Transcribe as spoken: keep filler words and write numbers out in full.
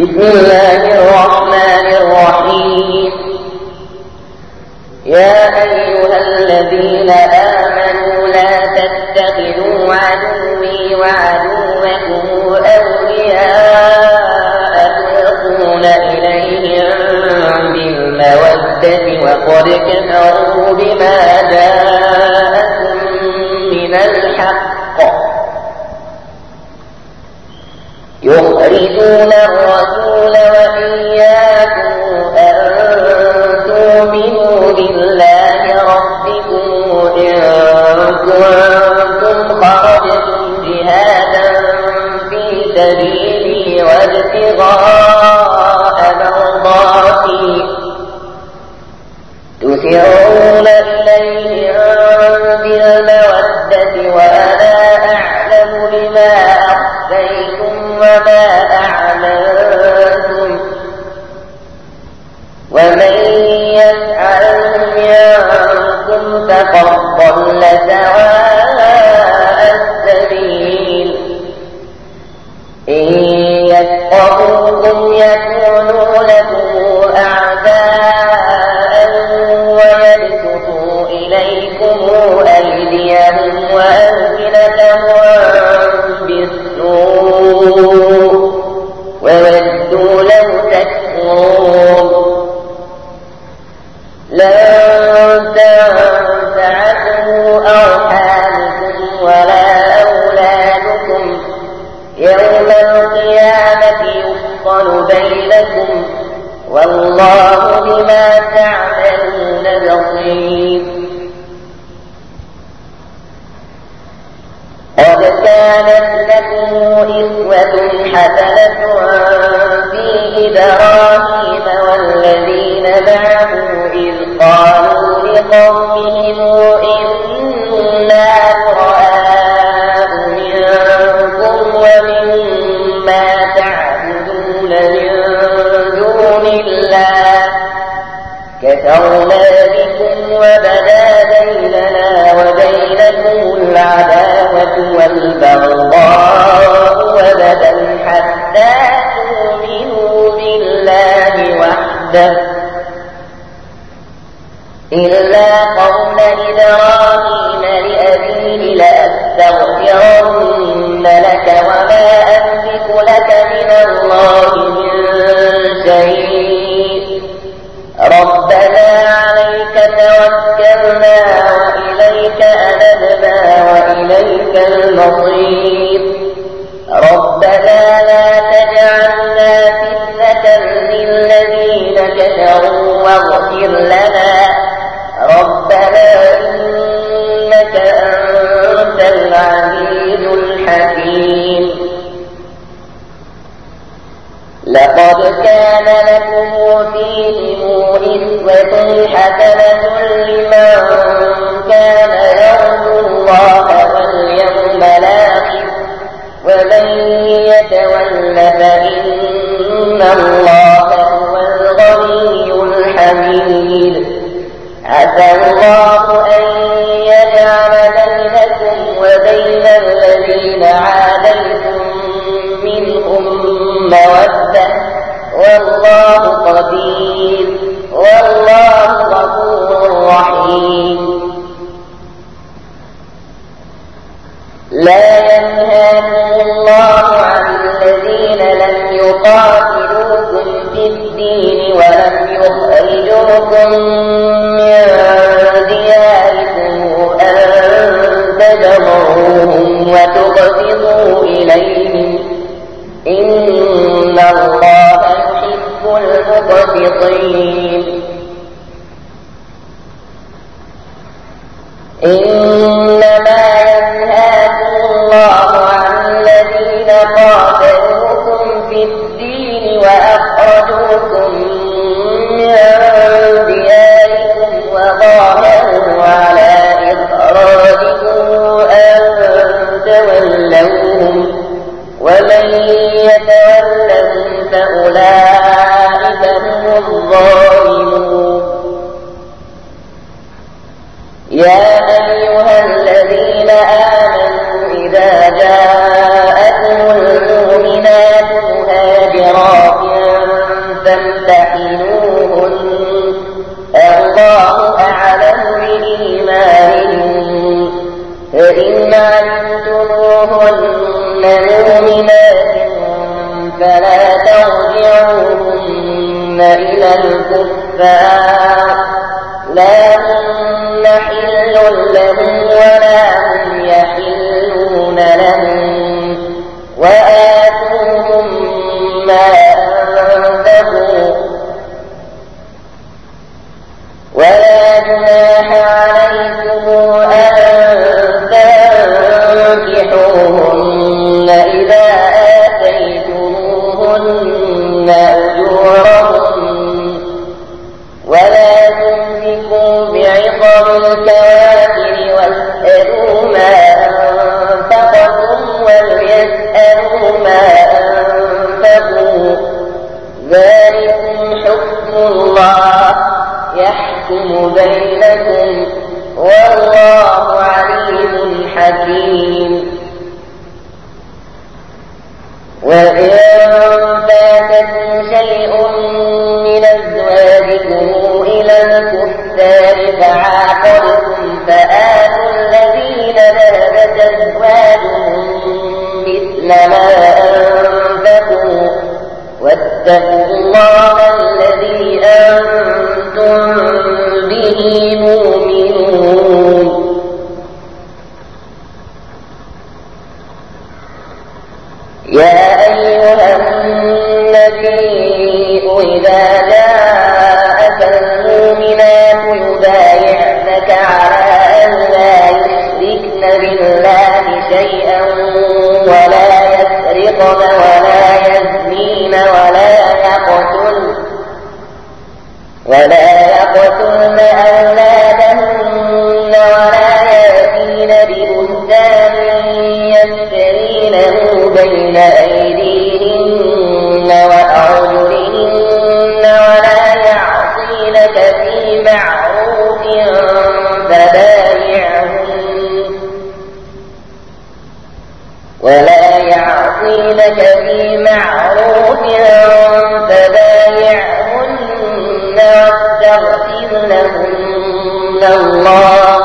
بسم الله الرحمن الرحيم. يا أيها الذين آمنوا لا تتخذوا عدوي وعدوكم أولياء تلقون إليهم بالمودة وقد كفروا بما جاءكم من الحق يخرجون الرسول وإياكم أن تؤمنوا بالله ربكم إن كنتم خرجتم جهادا في سبيلي وابتغاء مرضاتي تسرون إليهم بالمودة وأنا أعلم بما أخفيتم وما أعلنتم ومن يفعله منكم فقد ضل سواء السبيل. إن يثقفوكم يكونوا لكم أعداء ويبسطوا إليكم أيديهم وألسنتهم بالسوء وودوا لو تكفرون. لن تنفعكم أرحامكم ولا أولادكم يوم القيامة يفصل بينكم والله بما تعملون بصير. قد كانت لكم أسوة حسنة في إبراهيم والذين معه إذ قالوا لقومهم إنا براء منكم ومما تعبدون من دون الله كفرنا بكم وبدا بيننا وبينكم العداوة والبغضاء أبدا حتى تؤمنوا بالله وحده إلا قول إبراهيم لأبيه لأستغفرن لك وما أملك لك من الله من شيء ربنا عليك توكلنا وإليك أنبنا وإليك المصير ربنا لا تجعلنا فتنة للذين كفروا واغفر لنا ربنا إنك أنت العزيز الحكيم. لقد كان لكم فيهم أسوة حسنة لمن كان يرجو الله واليوم الآخر ومن يتول فإن الله هو الغني الحميد. عسى الله أن يجعل بينكم وبين الذين عاديتم منهم مودة والله قدير والله غفور رحيم. لا ينهاكم الله عن الذين لم يقاتلوكم في الدين ولم يخرجوكم من دياركم أن تبروهم وتقسطوا إليهم إن الله يحب المقسطين. إنما ينهاكم الله عن الذين قاتلوكم في الدين وأخرجوكم من دياركم وظاهروا على إخراجكم أن تولوهم ومن يتولهم فأولئك هم الظالمون. يا أيها الذين آمنوا إذا جاءكم المؤمنات مهاجرات فامتحنوهن الله أعلم بإيمانهن فإن علمتموهن مؤمنات فلا ترجعوهن إلى الكفار لا هن حل لهم ولا هم يحلون لهم وآتوهم ما أنفقوا ولا جناح عليكم أن تنكحوهن إذا آتيتموهن أجورهن ولا تمسكوا بعصم الكوافر واسألوا ما أنفقتم وليسألوا ما أنفقوا ذلكم حكم الله يحكم بينكم والله عليم حكيم وإن فاتكم شيء من أزواجكم إلى الكفار فعاقبتم فآتوا الذين ذهبت أزواجهم مثل ما أنفقوا واتقوا الله الذي أنتم به مؤمنون يا أيها النبي إذا جاءك المؤمنات يبايعنك على أن لا يشركن بالله شيئا ولا يسرقن ولا يزنين ولا يقتلن ولا يقتلن أولادهن ولا يأتين ببهتان يفترينه بين أيديهن وأرجلهن ولا يعصينك في معروف فبايعهن ولا يعصينك في معروف فبايعهن واستغفر لهن الله